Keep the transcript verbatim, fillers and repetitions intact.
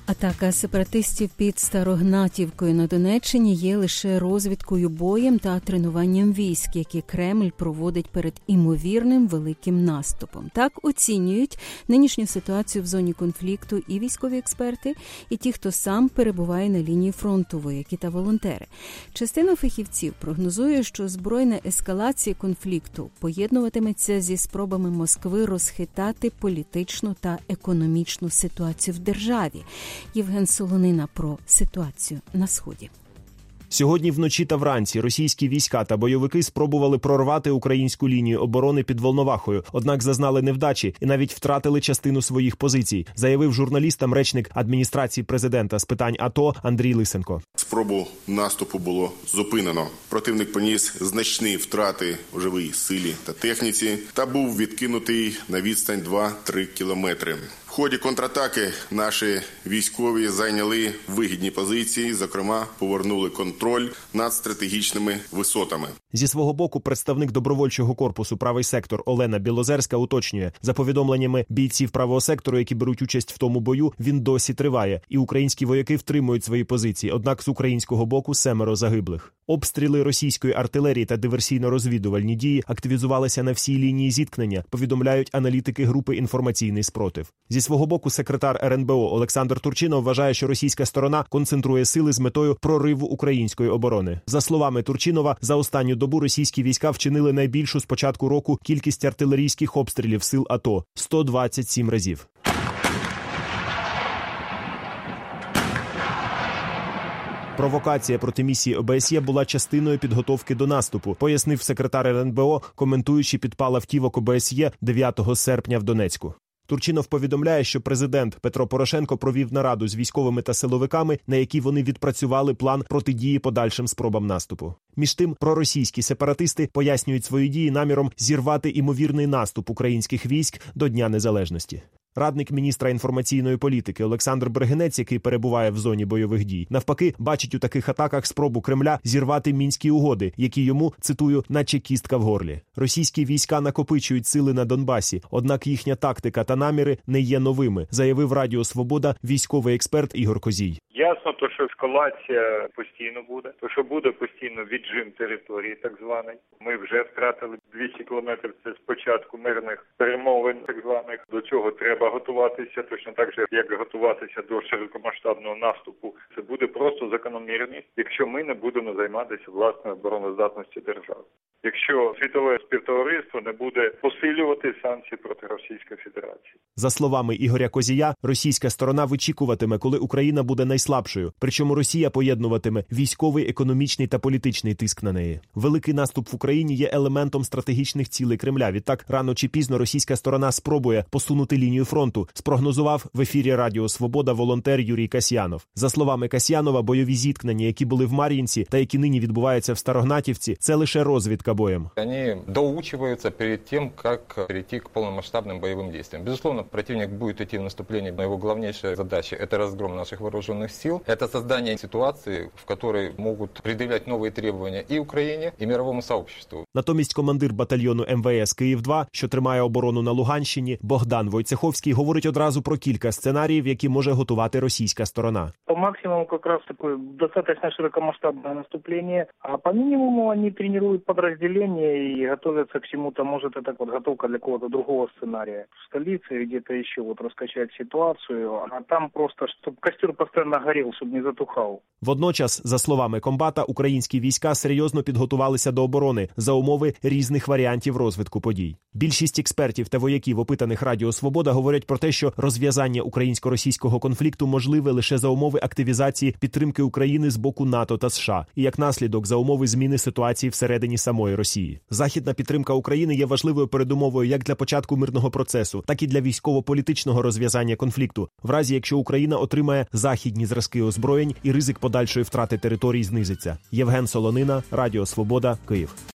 Атака сепаратистів під Старогнатівкою на Донеччині є лише розвідкою боєм та тренуванням військ, які Кремль проводить перед імовірним великим наступом. Так оцінюють нинішню ситуацію в зоні конфлікту і військові експерти, і ті, хто сам перебуває на лінії фронту, вояки та волонтери. Частина фахівців прогнозує, що збройна ескалація конфлікту поєднуватиметься зі спробами Москви розхитати політичну та економічну ситуацію в державі. Євген Солонина про ситуацію на Сході. Сьогодні вночі та вранці російські війська та бойовики спробували прорвати українську лінію оборони під Волновахою, однак зазнали невдачі і навіть втратили частину своїх позицій, заявив журналістам речник адміністрації президента з питань АТО Андрій Лисенко. Спробу наступу було зупинено. Противник поніс значні втрати у живій силі та техніці та був відкинутий на відстань два-три кілометри. В ході контратаки наші військові зайняли вигідні позиції, зокрема, повернули контроль над стратегічними висотами. Зі свого боку, представник добровольчого корпусу «Правий сектор» Олена Білозерська уточнює, за повідомленнями бійців правого сектору, які беруть участь в тому бою, він досі триває, і українські вояки втримують свої позиції, однак з українського боку семеро загиблих. Обстріли російської артилерії та диверсійно-розвідувальні дії активізувалися на всій лінії зіткнення, повідомляють аналітики групи «Інформаційний спротив». Зі свого боку, секретар ер ен бе о Олександр Турчинов вважає, що російська сторона концентрує сили з метою прориву української оборони. За словами Турчинова, за останню добу російські війська вчинили найбільшу з початку року кількість артилерійських обстрілів сил АТО – сто двадцять сім разів. Провокація проти місії о бе ес є була частиною підготовки до наступу, пояснив секретар ер ен бе о, коментуючи підпал автівок о бе ес є дев'ятого серпня в Донецьку. Турчинов повідомляє, що президент Петро Порошенко провів нараду з військовими та силовиками, на якій вони відпрацювали план протидії подальшим спробам наступу. Між тим, проросійські сепаратисти пояснюють свої дії наміром зірвати імовірний наступ українських військ до Дня Незалежності. Радник міністра інформаційної політики Олександр Бригинець, який перебуває в зоні бойових дій, навпаки, бачить у таких атаках спробу Кремля зірвати Мінські угоди, які йому, цитую, наче кістка в горлі. Російські війська накопичують сили на Донбасі, однак їхня тактика та наміри не є новими, заявив Радіо Свобода військовий експерт Ігор Козій. Ясно, то, що ескалація постійно буде, то, що буде постійно віджим території так званий. Ми вже втратили двісті кілометрів, це з початку мирних перемовин так званих. До цього треба готуватися, точно так же, як готуватися до широкомасштабного наступу. Це буде просто закономірність, якщо ми не будемо займатися власною обороноздатністю держави. Якщо світове співтовариство не буде посилювати санкції проти Російської Федерації. За словами Ігоря Козія, російська сторона вичікуватиме, коли Україна буде найслабшою, причому Росія поєднуватиме військовий, економічний та політичний тиск на неї. Великий наступ в Україні є елементом стратегічних цілей Кремля. Відтак, рано чи пізно російська сторона спробує посунути лінію фронту, спрогнозував в ефірі Радіо Свобода волонтер Юрій Касьянов. За словами Касьянова, бойові зіткнення, які були в Мар'їнці та які нині відбуваються в Старогнатівці, це лише розвідка боем. Они доучиваются перед тем, как перейти к полномасштабным боевым действиям. Безусловно, противник будет идти в наступление, но его главнейшая задача – это разгром наших вооруженных сил, это создание ситуации, в которой могут предъявлять новые требования и Украине, и мировому сообществу. Натомість командир батальйону ем ве ес Київ-два, що тримає оборону на Луганщині, Богдан Войцеховський, говорить одразу про кілька сценаріїв, які може готувати російська сторона. По максимуму якраз таке достатньо широкомасштабне наступлення, а по мінімуму вони тренують підрозділення і готуються к чому-то, може, це так от готовка для какого-то другого сценарія. В столиці, где-то ще вот розкачати ситуацію, а там просто, щоб костер постійно горів, щоб не затухав. Водночас, за словами комбата, українські війська серйозно підготувалися до оборони за умови різних варіантів розвитку подій. Більшість експертів та вояків, опитаних Радіо Свобода, говорять про те, що розв'язання українсько-російського конфлікту можливе лише за умови активізації підтримки України з боку НАТО та США і як наслідок за умови зміни ситуації всередині самої Росії. Західна підтримка України є важливою передумовою як для початку мирного процесу, так і для військово-політичного розв'язання конфлікту, в разі якщо Україна отримає західні зразки озброєнь і ризик подальшої втрати територій знизиться. Євген Солонина, Радіо Свобода, Київ.